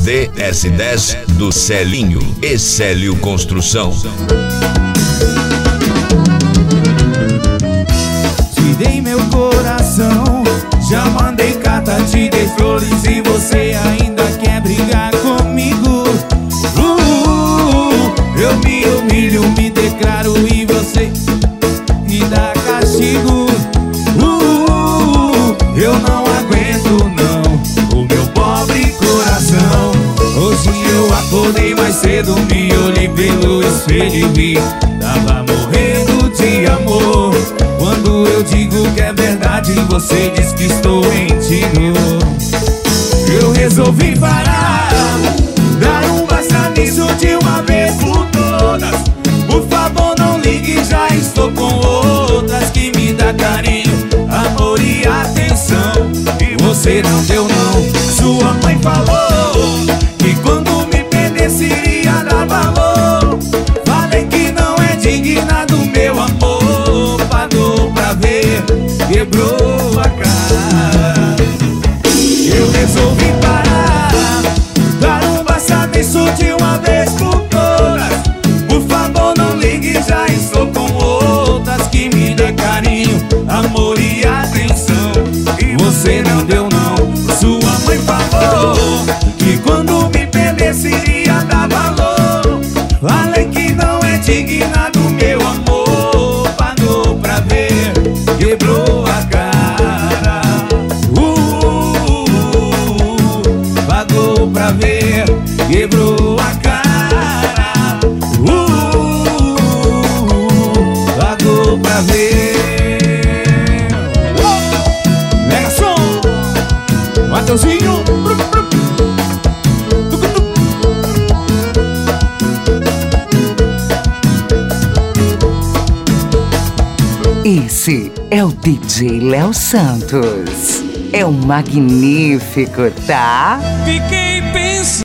DS10 do Celinho e Célio Construção. Te dei meu coração, já mandei carta, te dei flores e você ainda quer brigar comigo. Eu me humilho, me declaro e você me dá castigo. Eu não aguento não, o meu pobre coração. Hoje eu acordei mais cedo, me olhei pelo espelho e vi, tava morrendo de amor. Quando eu digo que é verdade, você diz que estou mentindo. Eu resolvi parar, dar um basta nisso de uma vez por todas. Por favor não ligue, já estou com outras que me dá carinho, amor e atenção. E você não deu não. Sua mãe falou que quando me perdesse iria dar valor. Falei que não é digna do meu amor. Pagou pra ver, quebrou a cara. Eu resolvi parar, dar um basta nisso de uma vez por todas. Por favor não ligue, já estou com outras que me dá carinho, amor e atenção. E você não deu não. Sua mãe falou que quando me perdesse iria dar valor. Falei que não é digna do meu amor. Pagou pra ver, quebrou a cara. Pagou pra ver, quebrou a cara. Pagou pra ver. Mega som, Mateuzinho. Esse é o DJ Léo Santos. É um magnífico, tá? Fiquei pensando.